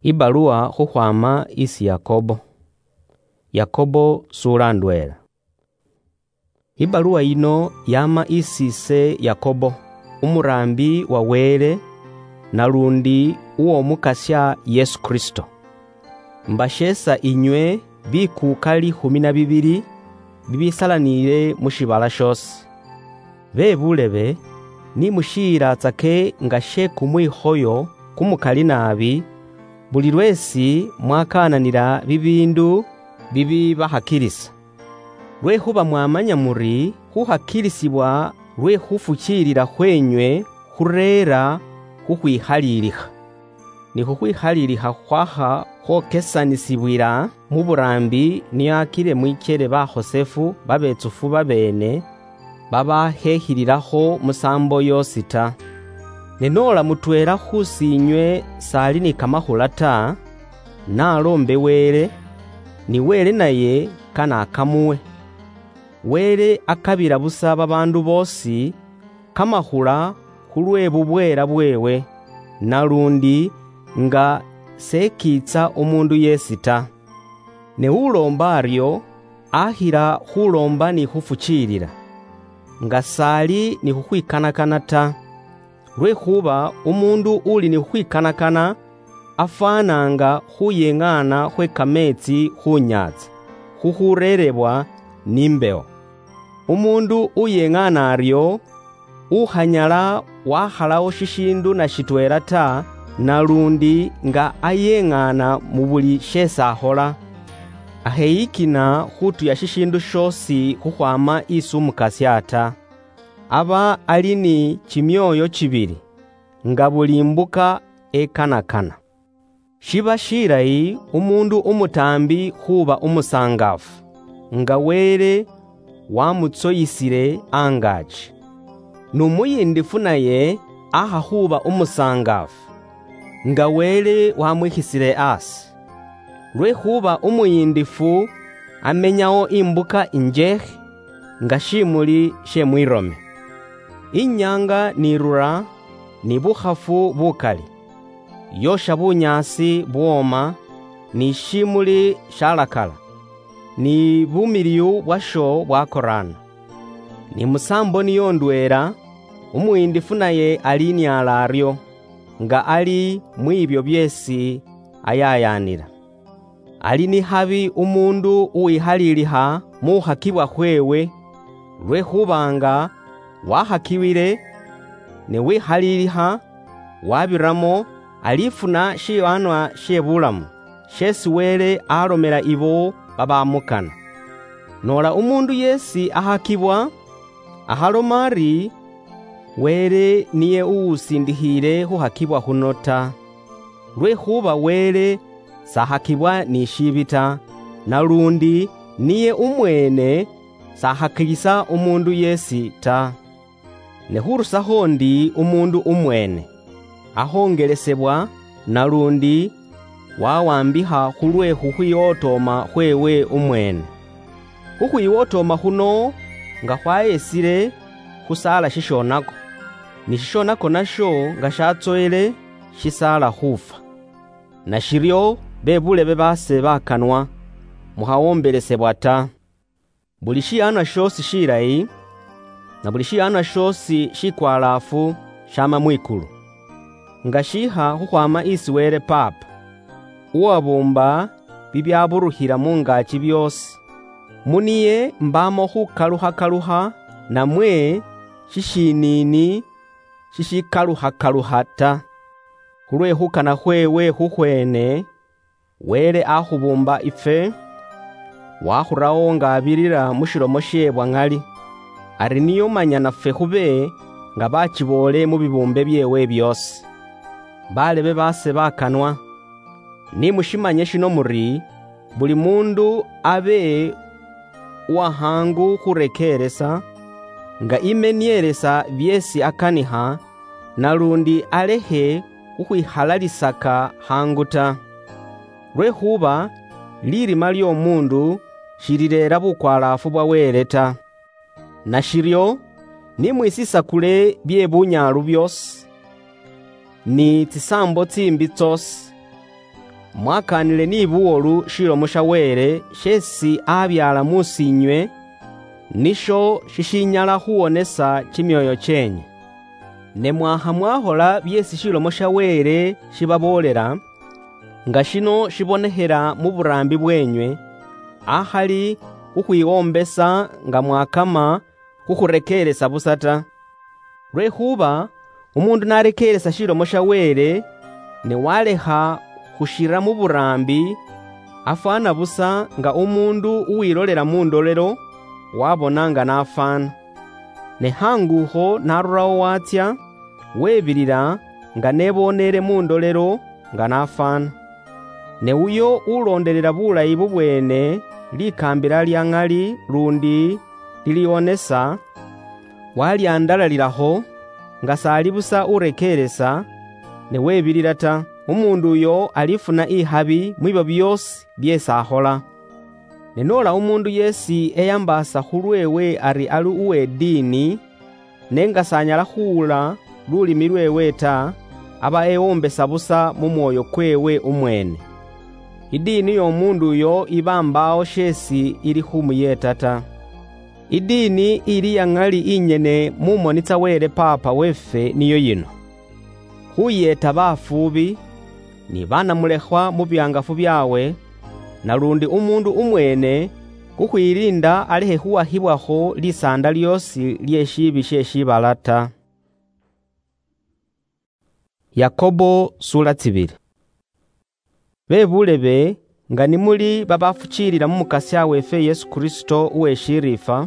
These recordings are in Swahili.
Ibarua khukhwama isi Yakobo. Yakobo sura ndwela. Ibarua yino yama isi se Yakobo, umurambi wa wele nalundi uwo mukasya Yesu Kristo. Mbashesa inywe bikukali 12 bibisalanile mushibala shose. Bebulebe ni mushira tsake nga sheku mwihoyo kumukali nabi buli lwesi mwakananira bibindu bibi bahakilisa. Lwehuba mwamanya muri huhakilisibwa lwe hufukilila hwenywe hurera huhwihaliliha. Ni huhwihaliliha hwaha hokesanisibwila muburambi niyakile mwikele ba Hosefu babetsufu babene babahehililaho musambo yosita. Nenola mutwela husinywe sali ni kamahula ta, nalombe wele, ni wele naye kana akamuwe. Wele akabila busa babandu bosi, kamahula hulwe bubwela bwewe, nalundi nga sekitsa umundu yesita. Ne ulomba aryo, ahila hulomba ni hufukilila, nga sali ni huhwikanakana ta. Lwehuba umundu uli ni hwikanakana afananga huyeng'ana hwe kametsi hunyatsa huhurelebwa nimbeo. Umundu uyeng'ana aryo uhanyala wahalawo shishindu na shitwela ta, nalundi nga ayeng'ana mubuli shesa ahola. Aheyikina hutu ya shishindu shosi huhwama isu mukasya ta. Aba ali ni chimyoyo chibili, nga bulimbuka ekanakana. Shiba shilayi umundu umutambi huba umusangafu, nga wele wamutsoyisile angaji. Numuyindifu naye aha huba umusangafu, nga wele wamwihisile asi. Lwehuba umuyindifu amenyawo imbuka injehe, nga shimuli shemwirome. Inyanga nirura ni buhafu bukali, yosha bunyasi buoma ni shimuli shalakala, ni bumiliyu bwasho bwakorana. Ni musambo niyo ndwela, umuyindifu naye alinyala aryo, nga ali mwibyo byesi ayayanila. Ali ni habi umundu uwihaliliha muhakibwa hwewe, lwehubanga wahakiwile ne wihaliliha wabiramo alifuna shiwanwa shebulamu shesi wele alomela ibo babamukana. Nola umundu yesi ahakibwa ahalomari wele niye uusindihile huhakibwa hunota. Lwehuba wele sahakibwa ni shibita, nalundi niye umwene sahakilisa umundu yesi ta. Nehurusa hondi umundu umwene ahongelesebwa, nalundi wawambiha hulwe huhwiwotoma hwewe umwene. Huhwiwotoma huno nga hwayesile husala shishonako, ni shishonako nasho nga shatsoele shisala hufa. Na shiryo bebulebe base bakanwa muhawombelesebwa ta. Buli shiyana shosi shilayi na buli shiyana shosi shikwalafu shama mwikulu, nga shiha huhwama isi wele papa uwabumba bibyaburuhila mungachi byosi. Muniye mbamo hukaluha namwe shishinini shishikaluha ta. Hulwe hukana hwewe huhwene wele ahubumba ife, wahurawo nga abilila mushilomo shebwa ngali. Ari niyo manya nafe hube nga bachibole mu bibumbe byewe byose. Balebe base bakanwa, ni mushimanye shino muri buli mundu abe wahangu hurekeresa, nga imenyelesa byesi akaniha, nalundi alehe uhwihalalisaka hanguta. Lwehuba lirima lyomundu shililera bukwalafu bwa wele ta. Na shiryo ni mwisisakule bye bunyalu byose, ni tsisambo tsimbi tsosi, mwakanile ni buwolu shilomo sha wele shesi abyala musinywe, nisho shishinyala huwonesa chimyoyo chenye. Ne mwaha mwahola byesi shilomo sha wele shibabolela, nga shino shibonehela mu burambi bwenywe, ahali kuhwiwombesa nga mwakama kuhurekelesa busata. Lwehuba umundu narekelesa shilomo sha wele ne waleha hushira mu burambi, afana busa nga umundu uwilolela mundolelo wabona nga nafana. Ne hanguho narurawo watya, webilila nga nebonele mundolelo nga nafana. Ne uyo ulondelela bulayi bubwene likambila lya ng'ali lundi lilionesa, walyandalaliraho nga sali busa urekelesa, ne webilila ta, umundu uyo alifuna ihabi mwibo byosi byesi ahola. Nenola umundu yesi eyambasa hulwewe ari alu uwe dini, nenga sanyala huula lulimi lwewe ta, aba ewombesa busa mu mwoyo kwewe umwene. Idini y'omundu uyo ibambao shesi ili humuyeta ta. Idini ili ya ng'ali inyene mumonitsa wele papa wefe niyo yino: huyeta bafubi, ni bana mulehwa mu byangafu byawe, na lundi umundu umwene kuhwilinda alehe huwahibwaho lisanda lyosi lyeshibi sheshibalata. Yakobo sura 2. Bebulebe nga nimuli babafuchilila mu mukasya wefe Yesu Kristo uweshirifa,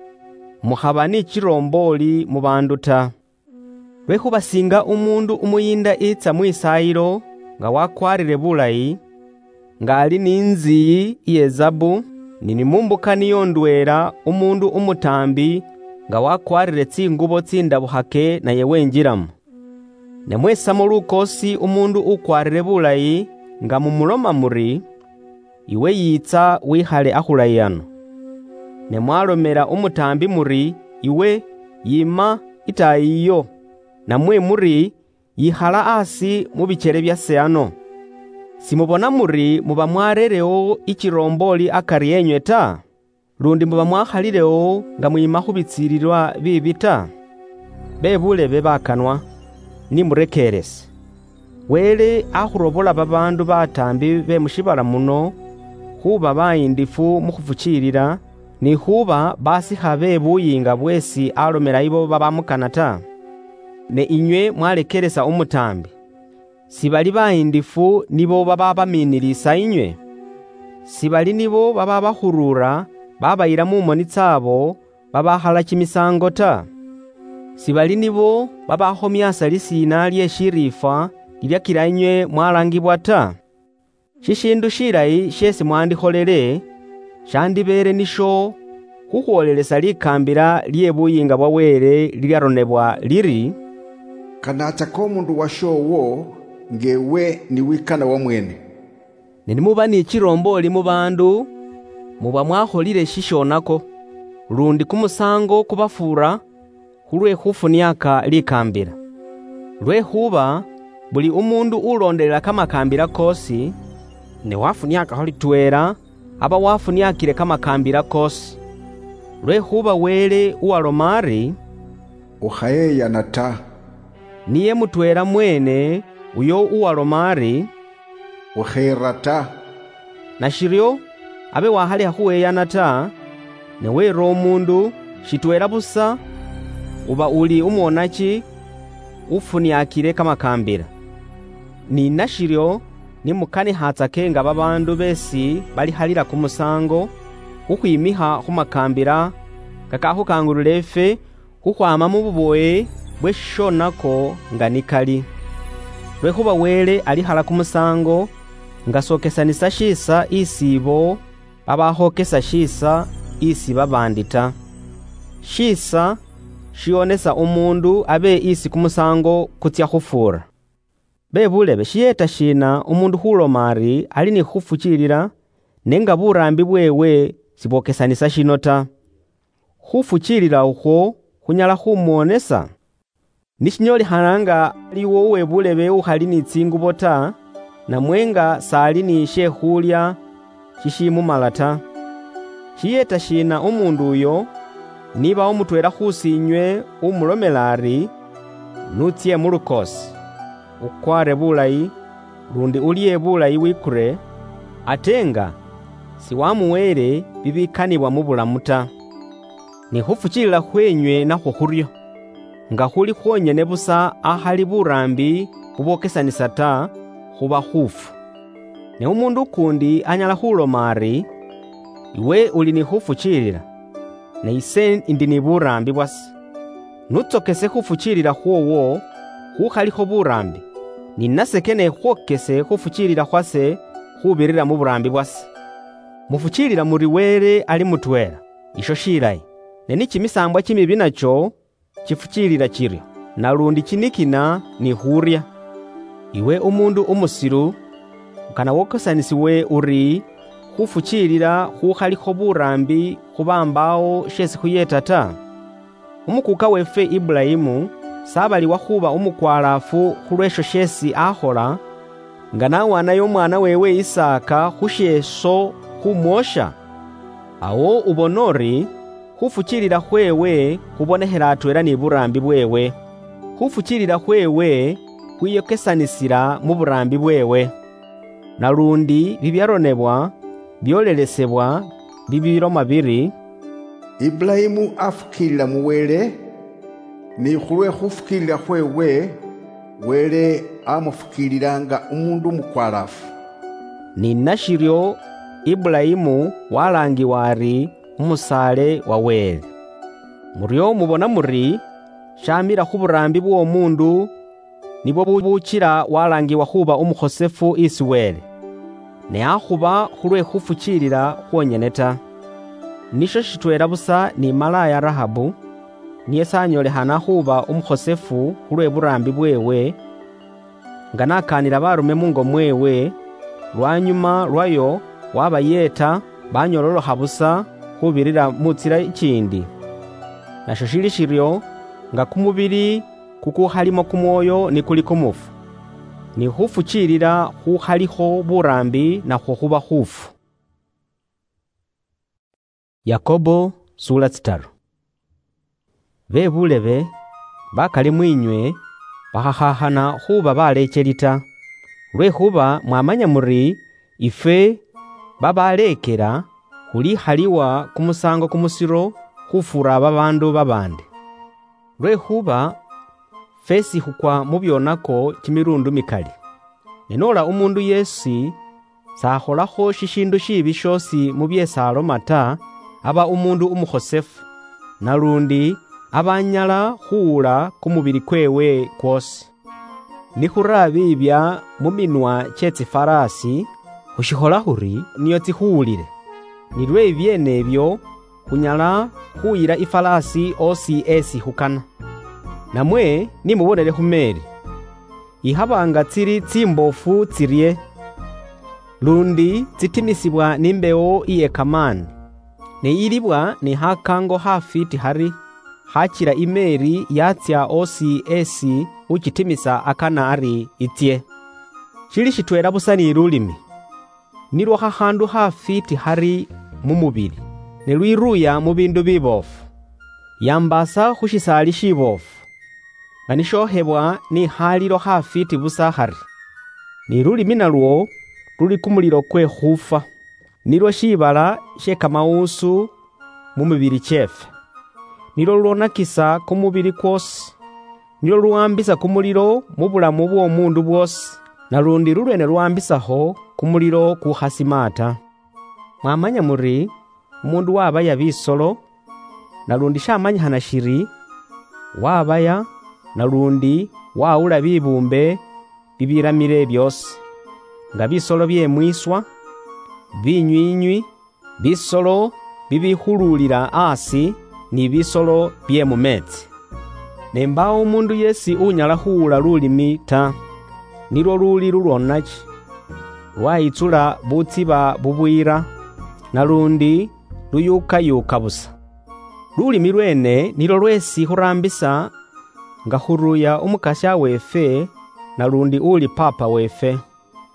muhaba ni chiromboli mu bandu ta. Lwehuba singa umundu umuyinda itsa mwisayilo nga wakwarire bulayi, nga ali ninziyi iyezabu, ninimumbuka niyo ndwela umundu umutambi nga wakwarire tsingubo tsindabuhake na yewenjilamu. Nemwesamo lukosi umundu ukwarire bulayi nga mumuloma muri, iwe yitsa wihale ahulayano. Nemwalomela umutambi muri, iwe yima itayiyo, namwe muri yihala asi mu bicele bya seano. Simubona muri muba mwarerewo ichiromboli akari yenywe ta? Lundi muba mwahalilewo nga mwimahubitsililwa bibi ta? Bebulebe bakanwa, nimurekelese. Wele ahurobola babandu batambi be mushibala muno, huba bayindifu muhufuchilila, ni huba basiha bebuyinga bwesi alomela ibo babamukana ta. Ne inywe mwalekelesa umutambi, sibali bayindifu nibo babaminilisa inywe? Sibali nibo bababahurura babayila mumoni tsabo babahala chimisango ta? Sibali nibo babahomyasa lisina lyeshirifa lilyakila inywe mwalangibwa ta? Shishindu shilayi shesi mwandiholele, shandibele nisho huhuolelesa likambila lyebuyinga bwa wele lilyaronebwa liri: kanachako mundu washowo ngewe niwikana wa mwene. Ninimuba ni chiromboli mu bandu, muba mwaholile shishonako, lundi kumusango kubafura hulwe hufuniaka likambila. Lwehuba buli umundu ulondelela kamakambila kosi, ne wafuniaka holitwela aba wafuniakile kamakambila kosi. Lwehuba wele uwalomari, uhayeyana ta. Niye mutwela mwene uyo uwalomari, uhera ta. Na shiryo abe wahali hahuweyana ta, ne wero umundu shitwela busa uba uli umwonachi ufuniakile kamakambila. Ni nashiryo nimukani hatsake nga babandu besi bali halila kumusango, huhwimiha humakambila kakahukangulilefe huhwama mu buboye bweshonako nga nikali. Lwehuba wele alihala kumusango nga sokesanisa shisa isibo babahokesa shisa isi babandita. Shisa shionesa umundu abe isi kumusango kutya hufura. Bebulebe shiyeta shina umundu hulomari ali ni hufuchilila, nenga burambi bwewe sibokesanisa shino ta. Hufuchilila uho hunyala humwonesa. Nishinyoli hananga liwo uwebulebe uhali ni tsingubo ta, na mwenga sali ni shekhulya shishimumala ta. Chiyeta shina umundu uyo niba umutwela khusinywe umulomelari nutsye mulukosi ukware bulayi lundi ulye bulayi wikure atenga siwamuwele bibikanibwa mu bulamu ta. Ni khufuchilila khwenywe nakho khuryo nga khuli khonyene busa ahali burambi bubokesanisa ta khuba khufu. Ne umundu ukundi anyala khuloma ari iwe uli ni khufuchilila na ise indi ni burambi bwasi. Nutsokese khufuchilila khwowo khukhalikho burambi ni nasekene khwokese khufuchilila khwase khubirira mu burambi bwase. Mufuchilila muri wele ali mutwela isho shilayi ne ni kimisambwa kimibi nacho kifuchilila kiryo nalundi kinikina ni khurya. Iwe umundu umusilu ukana wokesanisiwe uri khufuchilila khukhalikho burambi khubambawo shesi khuyeta ta. Umukuka wefe Ibulayimu sabaliwa khuba umukwalafu khulwesho shesi akhola nga nawanayo mwana wewe Isaka khushesho khumwosha. Awo ubonori khufuchilila khwewe khubonehela atwela ni burambi bwewe. Khufuchilila khwewe khwiyokesanisila mu burambi bwewe. Nalundi bibyaronebwa byolelesebwa bibiloma biri Ibulayimu afukilila muwele ni khulwe khufukilila khwewe wele amufukililanga umundu mukwalafu. Ni nashiryo Ibulayimu walangiwa ari umusale wa wele. Muryo mubona muri shamila khuburambi bwo mundu nibo bukira walangiwa khuba umukhosefu isi wele. Ne akhuba khulwe khufuchilila khwonyene ta. Nisho shitwela busa ni malaya Rahabu niye sanyolehana khuba umukhosefu khulwe burambi bwewe nga nakanila barume mungo mwewe lwanyuma lwayo wabayeta banyololoha busa khubirira mutsila ikindi. Nasho shili shiryo nga kumubili kukukhalimo kumwoyo ni kuli kumufu ni khufuchilila khukhalikho burambi nakhwo khuba khufu. Yakobo sura 3. Bebulebe bakali mwinywe bakhahahana khuba balekhelita lwekhuba mwamanya muri ife babalekela khulikhaliwa kumusango kumusiro khufura babandu babandi. Lwekhuba fesi khukwa mubyonako kimirundu mikali. Nenola umundu yesi sakholakho shishindu shibi shosi mubyesaloma ta aba umundu umukhosefu nalundi abanyala khuula kumubili kwewe kwosi. Nikhura bibya muminwa kyetsifarasi khushikhola khuri niyo tsikhuwulile. Nilwe ibyenebyo khunyala khuyila ifalasi osi esi khukana. Namwe nimubonele khumeli ihabanga tsili tsimbofu tsirye lundi tsitimisibwa nimbewo iye kamani ne ilibwa ni hakango hafiti hari hachira imeri yatsya osi esi uchitimisa akana ari itye. Chili shitwela busa ni lulimi nilwo hahandu hafiti hari mumubili ne lwiruya mu bindu bibofu yambasa khushisali shibofu nga nishohebwa ni halilo hafiti busa hari. Ni lulimi nalwo luli kumulilo kwe khufa nilwo shibala she kamausu mumubili chefe. Nilwo lwonakisa kumubili kwosi nilwo luwambisa kumulilo mubulamu bw'omundu bwosi nalundi lulwene luwambisaho kumulilo kukhasimata. Mwamanya muri umundu wabaya bisolo nalundi shamanyihana shiri wabaya nalundi waula bibumbe bibiramile byosi nga bisolo byemwiswa binywinywi bisolo bibikhululila asi ni bisolo bye mumetsi. Nembawo umundu yesi unyala khuula lulimi ta nilwo luli lulwonachi lwayitsula butsiba bubwira nalundi luyukayuka busa. Lulimi lwene nilwo lwesi khurambisa nga khuruya umukasya wefe nalundi uli papa wefe.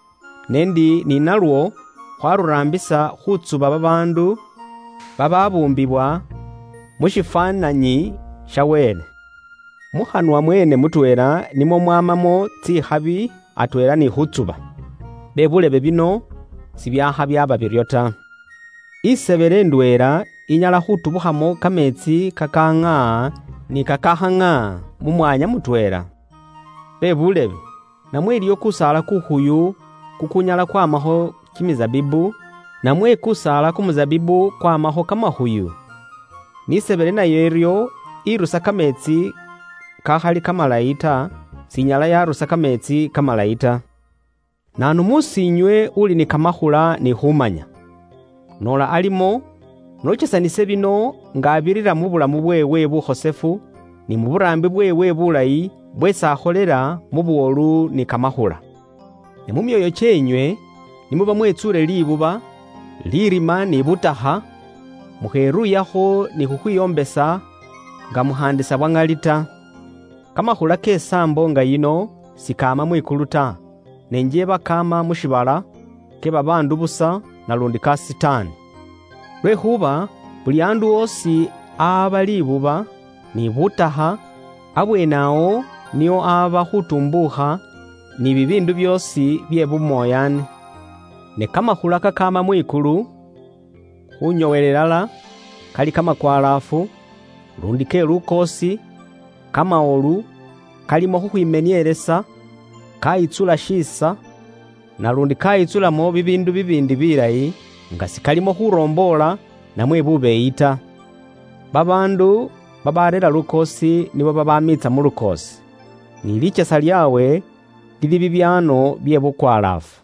nendi ninalwo khwarurambisa khutsuba babandu bababumbibwa mushifananyi sha Wele. Mukhanwa mwene mutwela nimwo mwamamo tsikhabi atwela ni khutsuba. Bebulebe bino sibyaha byaba biryo ta. Isebele ndwela inyala khutubukhamo kametsi kakang'a ni kakahang'a mumwanya mutwela. Bebulebe, namwe iliyo kusala kukhuyu kukunyala kwamaho kimizabibu, namwe kusala kumuzabibu kwamaho kamahuyu. Nisebele nayo iryo irusa kametsi kakhali kamalayi ta, sinyala yarusa kametsi kamalayi ta. Nanu musinywe uli ni kamahula ni khumanya. Nola alimo, nochesanise bino ngabirira mu bulamu bwewe bukhosefu, ni mu burambi bwewe bulayi bwesi akholela mu buwolu ni kamahula. Ne mu myoyo chenywe nimuba mwetsule libuba, lirima ni butaha, mukheruyakho ni khukhwiyombesa nga muhandisa bwang'ali ta. Kamahula kesambo nga yino sikama mwikulu ta, nenjeba kama mushibala ke babandu busa nalundi ka Sitani. Lwekhuba buli andu osi aba libuba ni butaha, abwenawo niyo aba khutumbukha ni bibindu byosi bye bumoyani. Ne kamahula kakama mwikulu khunyowelelala kali kamakwalafu, lundi ke lukosi, kamaolu, kalimo khukhwimenyelesa, kayitsula shisa, nalundi kayitsulamo bibindu bibindi bilayi, nga sikalimo khurombola namwe bubeyita. Babandu babarera lukosi nibo babamitsa mu lukosi, ni lichesa lyawe lili bibyano bye bukwalafu.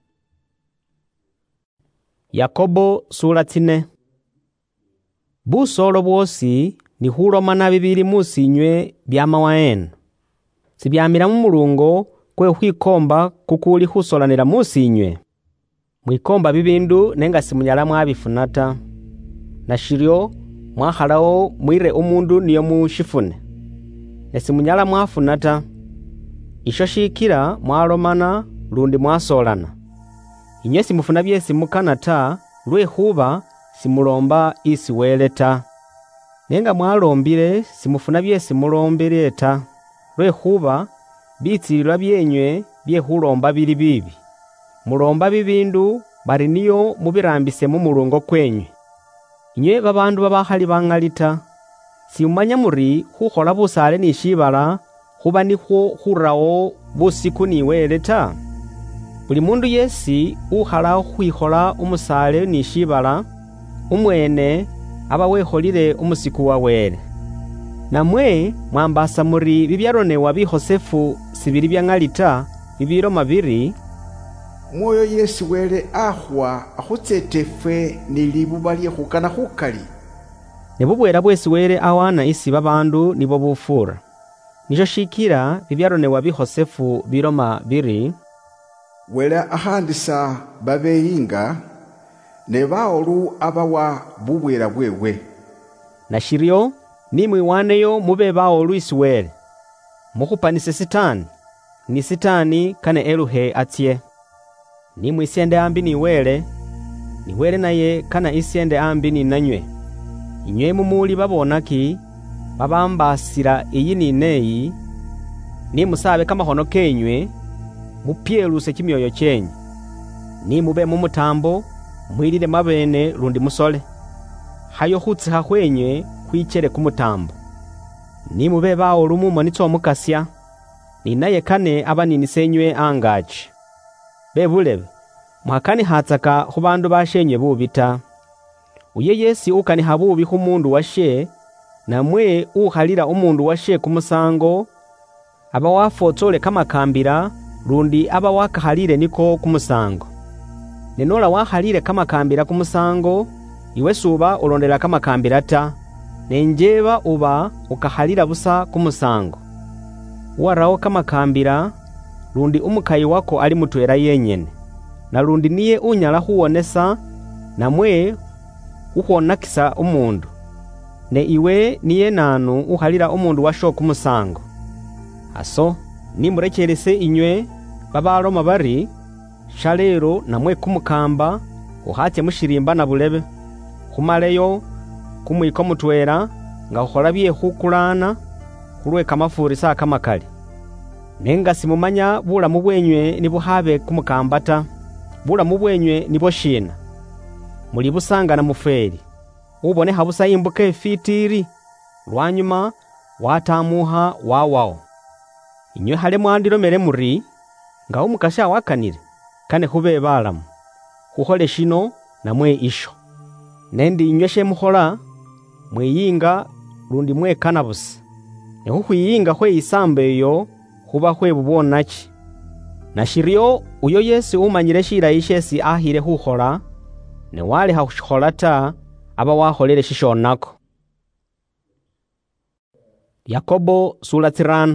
Yakobo sura 4. Busolo bwosi ni khulomana bibili musinywe byamawaena. Sibyamila mu mulungo kwe khwikomba kukuli khusolanila musinywe. Mwikomba bibindu nenga simunyala mwabifuna ta. Nashiryo mwakhalawo mwire umundu niyo mushifune. Ne simunyala mwafuna ta. Isho shikila mwalomana lundi mwasolana. Inywe simufuna byesi mukana ta, lwekhuba simulomba isi Wele ta. Nenga mwalombile simufuna byesi mulombele ta, lwekhuba bitsililwa byenywe bye khulomba bili bibi. Mulomba bibindu bari niyo mubirambise mu mulungo kwenywe. Inywe babandu babakhali bang'ali ta, siumanya muri khukhola busale ni shibala khuba nikhwo khurawo busiku ni Wele ta. Buli mundu yesi ukhala khwikhola umusale ni shibala, umwene aba wekholile umusiku wa Wele. Namwe mwambasa muri bibyaronewa bikhosefu sibili byang'ali ta, bibiloma biri, mwoyo yesi Wele akhwa akhutsetefwe ni libuba lyekhukana khukali. Ne bubwela bwesi Wele awana isi babandu nibo bufura. Nisho shikila bibyaronewa bikhosefu biloma biri, Wele ahandisa babeyinga ne baolu abawa bubwela bwewe. Nashiryo nimwiwaneyo mube baolu isi Wele. Mukhupanise Sitani, ni Sitani kane eluhe atsye. Nimwisende ambi ni Wele, ni Wele naye kana isyende ambi ni nanywe. Inywe mumuli babonaki babambasila iyi ni neyi, nimusabe kamahono kenywe, mupyeluse kimyoyo chenyu. Nimube mu mutambo, mwilile mabene lundi musole. Hayo khutsiha khwenywe khwichele kumutambo. Nimube baolu mumonitsa omukasya, ni naye kane abaninisenywe angachi. Bebulebe, mwakanihatsaka khu bandu bashenywe bubi ta. Uye yesi ukaniha bubi khu mundu washe, namwe ukhalila umundu washe kumusango, aba wafotsole kamakambila lundi aba wakakhalile niko kumusango. Nenola wakhalile kamakambila kumusango, iwe suba ulondela kamakambila ta, nenjeba uba ukakhalila busa kumusango. Warawo kamakambila lundi umukayi wako ali mutwela yenyene, na lundi niye unyala khuwonesa namwe ukhwonakisa umundu. Ne iwe niye nanu ukhalila umundu washo kumusango. Aso nimurechilise inywe babaloma bari, shalero namwe kumukamba uhatye mushirimba na bulebe khumaleyo kumwiko mutwera nga ukhola byekhukulana khulwe kamafurisa kamakali. Nenga simumanya bulamu bwenywe nibuhabe kumukamba ta, bulamu bwenywe nibo shina. Muli busangana muferi, uboneha busa imbuka efitiri, lwanyuma watamuha wawao. Inywe hale mwandilomele muri, nga umukasha wakanire, kane hube balamu, huhole shino na mwe isho. Nendi inywe she muhola, mweyinga lundi mwe kanabusa. Ne huhuyinga hwe isambe yo, huba hwe bubonachi. Na shirio uyo Yesu umanyire shira ishesi ahire huhola, ne wale haushola ta aba waholele shishonako. Yakobo sura 5.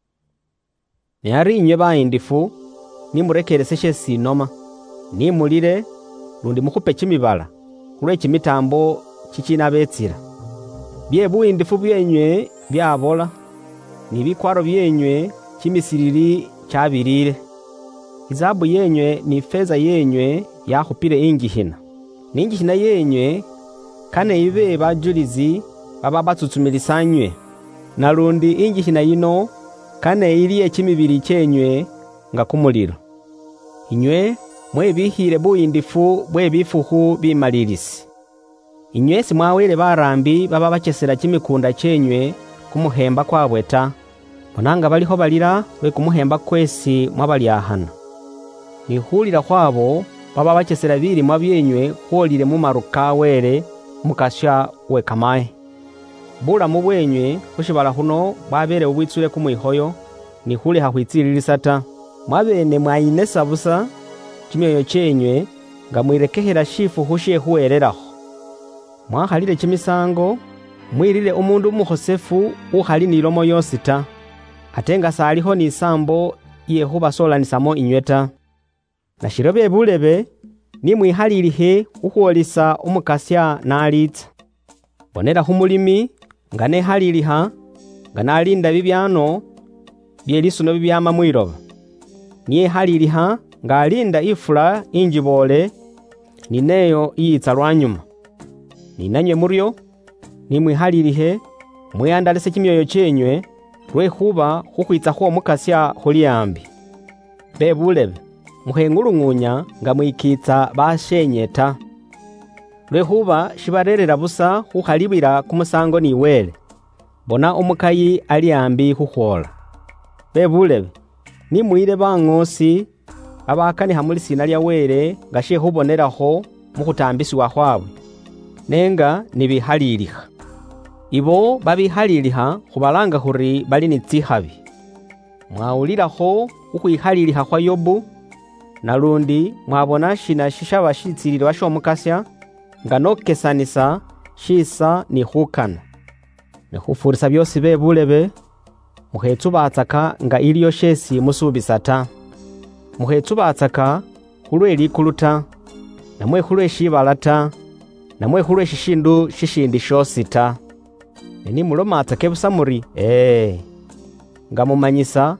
Ne ari inywe bayindifu nimurekerese shesi noma, nimulire lundi mukupe chimibala kulwe chimitambo chichinabetsira. Bye buindifu byenywe byabola, nibikwaro byenywe chimisiriri chabirire. Izabu yenywe ni feza yenywe yahupire ingihina. Ningihina yenywe kane ibe bajulizi baba batsutsumilisa na lundi ingihina yino kane iliye chimibiri chenywe nga kumuliro. Inywe mwe bihire buindifu bwe bifuhu bimalirisi. Inywe simwawele barambi baba bachesera chimikunda chenywe kumuhemba kwabweta. Bonanga baliho balira we kumuhemba kwesi mwabalyahana. Nihulira kwabo baba bachesera biri mwabyenywe huolire mumaruka wele mukasha we kamae. Bulamu bwenywe hushibala huno bwabele ubwitsule kumwihoyo nihuli hahuitsililisata. Mwabene mwayinesa busa chimyoyo chenywe nga mwirekehera shifu hushe hueleraho. Mwahalile chimisango mwirire umundu umuhosefu uhali nilomo yosita. Atenga saliho ni sambo iye huba solanisamo inyweta. Na shirobe bulebe ni mwihalilihe uhuolisa umukasya na alitsa. Bonera humulimi nga nehaliliha nga nalinda bibyano byelisuno bibyama mwiroba. Niye haliliha nga alinda ifula injibole nineyo iyitsa lwanyuma. Ninanywe muryo ni mwihalilihe mwiyandalise chimyoyo chenywe lwehuba huhuitsa huo mukasya huliyambi. Bebulebe muhengulung'unya nga mwikitsa bashenyeta. Lwehuba shibarerera busa huhalibira kumusango ni wele. Bona umukayi aliyambi huhola. Bebulebe ni mwire bang'osi abakani hamuli sina lya wele nga she huboneraho muhutambisi wa hwabwe. Nenga nibihaliliha. Ibo babihaliliha hubalanga huri bali ni tsihabi. Mwauliraho uhuihaliliha hwa Yobu, na lundi mwabona shina shishaba shitsirire washo mukasya nga nokesanisa shisa ni hukana. Ne hufurisa byosi bebulebe muhetsu batsaka nga iliyo shesi musubisata. Muhetsu batsaka hulwe likuluta, namwe hulwe shibalata, namwe hulwe shishindu shishindi shosita. Neni muloma atsake busa muri, nga mumanyisa,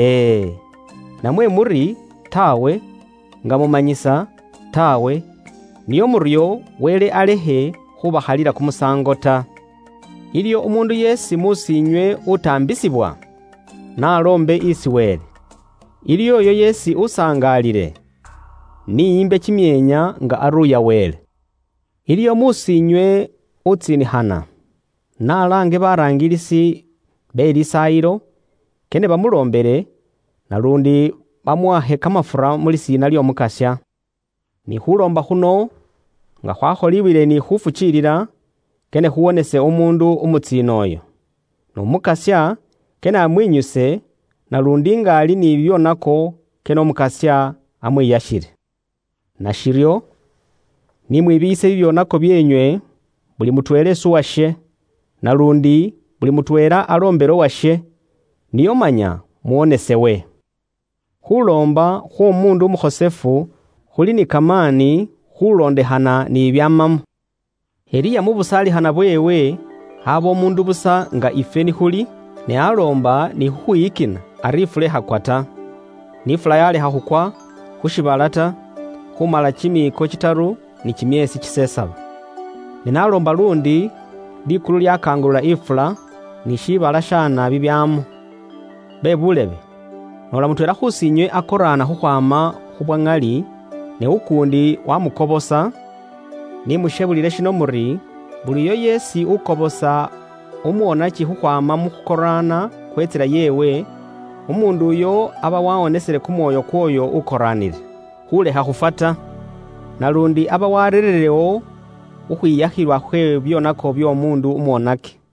namwe muri, tawe, nga mumanyisa, tawe, niyo muryo wele alehe huba halira kumusangota. Iliyo umundu yesi musinywe utambisibwa, na alombe isi wele. Iliyo yo yesi usangalire, ni imbe chimienya nga aruya wele. Iliyo musinywe utsinihana, na alange barangilisi belisayiro, kene bamulombere, na lundi bamuahe kamafura muli sina lyo mukasya. Ni hulomba huno, nga hwaholiwile ni hufuchilila, kene huonese umundu umutsinoyo. No mukasya, kene amwinyuse, na lundi ngali ni byonako kene mukasya amwiyashire. Na shiryo, ni mwibise byonako byenywe, buli mutwelesu washe, na lundi buli mutwela alombero washe, niyo manya muonesewe. Hulomba huo mundu umuhosefu, huli ni kamani hulondehana ni ibyamamu. Heriya mubusalihana bwewe, habo mundu busa nga ifeni huli, ne alomba ni huikina arifule hakwata. Nifula yale hahukwa, kushibalata kumala chimiko chitaru ni chimyesi chisesaba. Ninalomba lundi likulu lyakangulula ifula ni shibala shana bibyamu. Bebulebe nola mutwela khusinywe akorana khukhwama khubwangali ne ukundi wamukobosa. Nimushebulile shino muri buliyo yesi ukobosa umuonachi khukhwama mukhukorana kwetsela yewe, umundu uyo aba waonesele kumwoyo kwoyo ukoranile khulekha khufata, nalundi aba warelelewo ukhwiyakhilwa khwe byonako by'omundu umuonake.